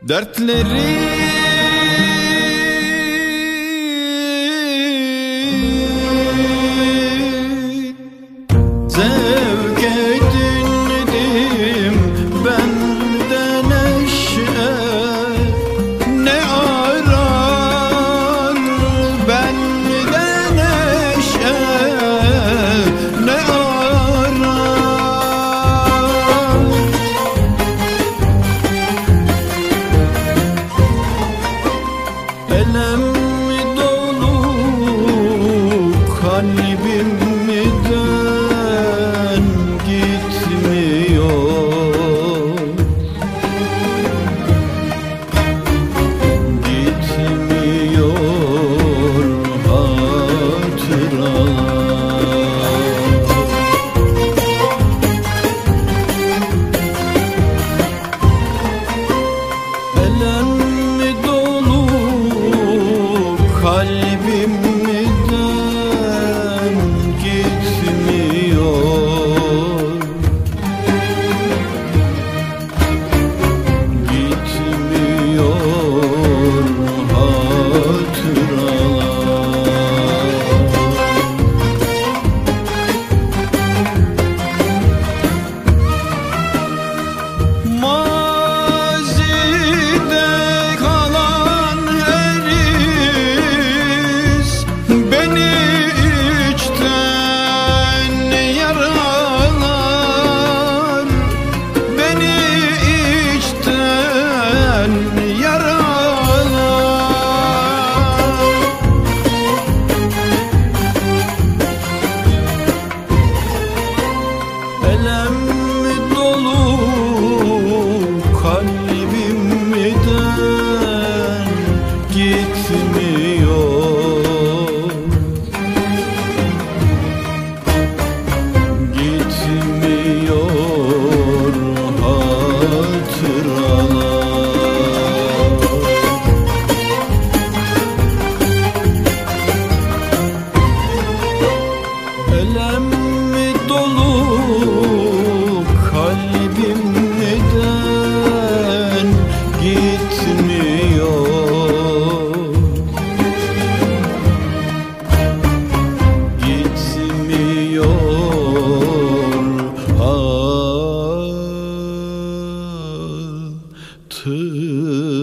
Dertleri zevk edindim bende neşe, ne arar bende neşe, ne arar. Elem dolu kalbimden gitmiyor, gitmiyor hatıralar. Elem dolu kalbimden gitmiyor, gitmiyor hatıralar. Mazide kalan her iz beni içten yaralar, beni içten yaralar. Elem dolu kalbimden gitmiyor, gitmiyor hatıralar. Elem dolu kalbimden gitmiyor, gitmiyor hatıralar.